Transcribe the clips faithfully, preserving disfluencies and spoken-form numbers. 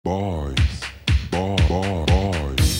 Boys, boy, boy, boys.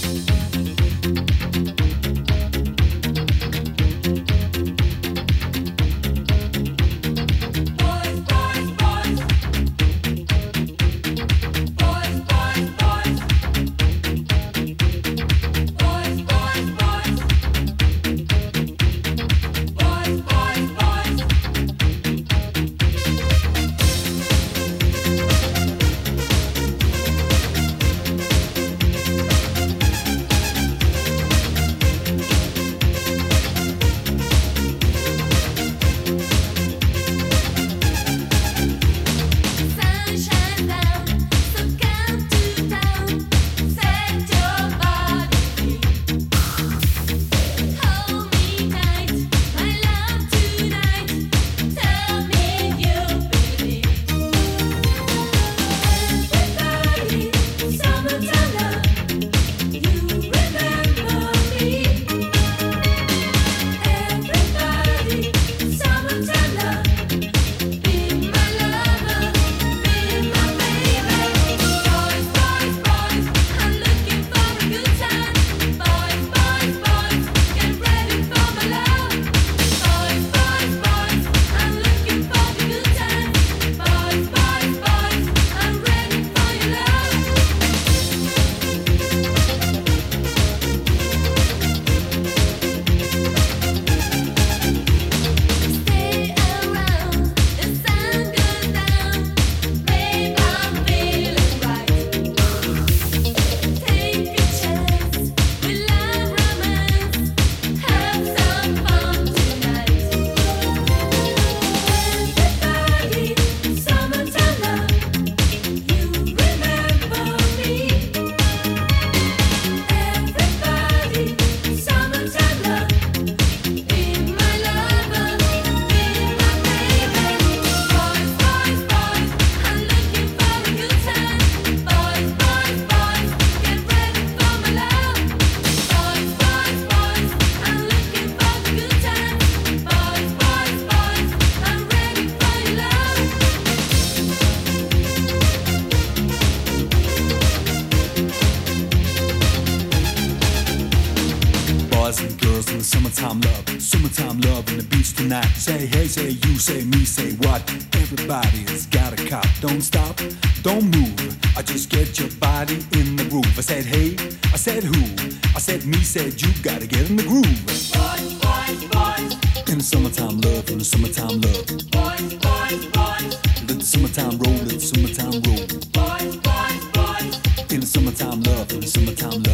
Say hey, say you, say me, say what? Everybody's got a cop. Don't stop, don't move. I just get your body in the groove. I said hey, I said who? I said me, said you. Gotta get in the groove. Boys, boys, boys. In the summertime love, in the summertime love. Boys, boys, boys. Let the summertime roll, let the summertime roll. Boys, boys, boys. In the summertime love, in the summertime love.